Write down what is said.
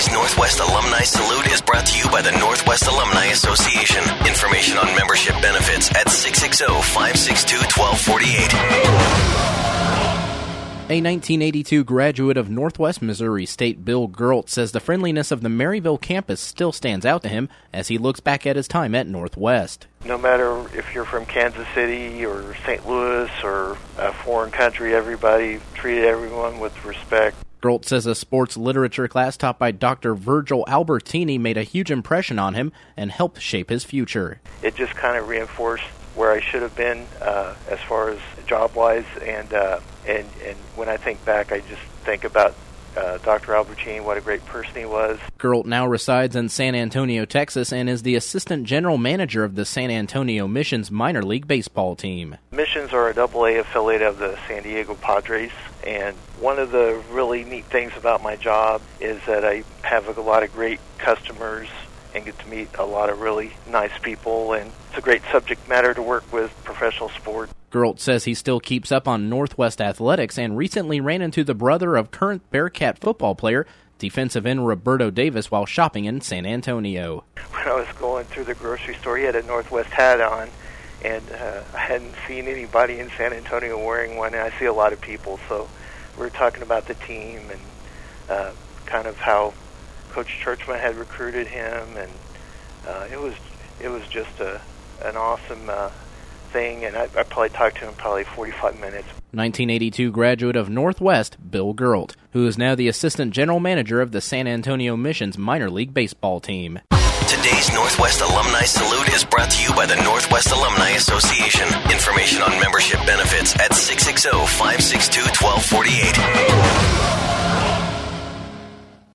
Today's Northwest Alumni Salute is brought to you by the Northwest Alumni Association. Information on membership benefits at 660-562-1248. A 1982 graduate of Northwest Missouri State, Bill Gurlt, says the friendliness of the Maryville campus still stands out to him as he looks back at his time at Northwest. No matter if you're from Kansas City or St. Louis or a foreign country, everybody treated everyone with respect. Gurlt says a sports literature class taught by Dr. Virgil Albertini made a huge impression on him and helped shape his future. It just kind of reinforced where I should have been as far as job-wise, and when I think back, I just think about Dr. Albertini, what a great person he was. Gurlt now resides in San Antonio, Texas, and is the assistant general manager of the San Antonio Missions minor league baseball team. Missions are a AA affiliate of the San Diego Padres, and one of the really neat things about my job is that I have a lot of great customers and get to meet a lot of really nice people, and it's a great subject matter to work with professional sport. Gurlt says he still keeps up on Northwest athletics and recently ran into the brother of current Bearcat football player, defensive end Roberto Davis, while shopping in San Antonio. When I was going through the grocery store, he had a Northwest hat on, and I hadn't seen anybody in San Antonio wearing one, and I see a lot of people, so we were talking about the team and kind of how Coach Churchman had recruited him, and it was just an awesome thing, and I probably talked to him 45 minutes. 1982 graduate of Northwest, Bill Gurlt, who is now the assistant general manager of the San Antonio Missions minor league baseball team. Today's Northwest Alumni Salute is brought to you by the Northwest Alumni Association. Information on membership benefits at 660-562-1248.